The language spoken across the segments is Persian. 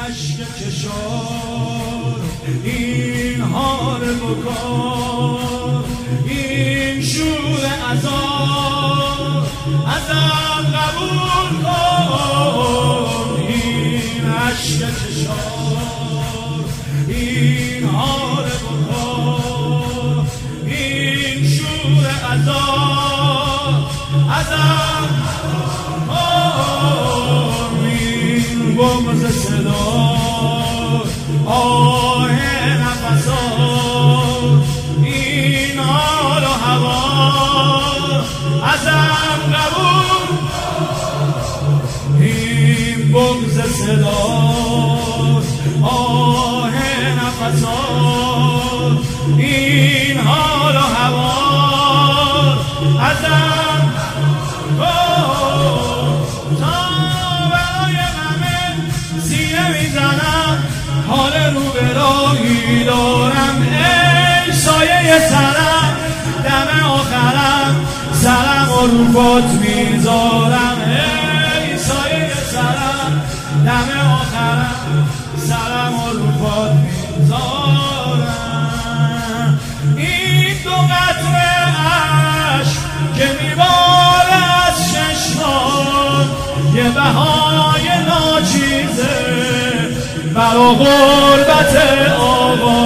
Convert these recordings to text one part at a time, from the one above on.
اشک کشار، این حال بکار، این شور عذاب ازم قبول کن. این اشک کشار، این حال بکار، این شور عذاب ازم بغض صدا، آه نفسات، این حال و هوا ازم قبول. این بغض صدا، آه نفسات، این حال و هوا ازم حال رو به راهی دارم، ای سایه سرم، دم آخرم سرم و رو پات میذارم. ای سایه سرم، دم آخرم سرم و رو پات میذارم. این دو قطره عشق که میباره از چشمان، یه بهای ناچیزه برا غربت آقا.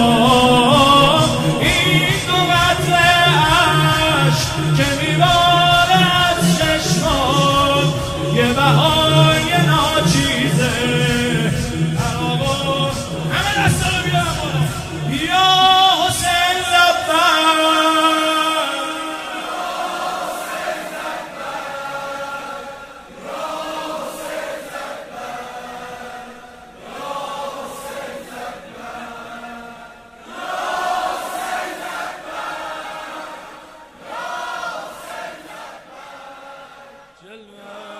این دو قطره عشق که میباره از چشمان، یه بهای ناچیزه برا غربت. همه دستا رو بیارم بالا. یا حسین لبک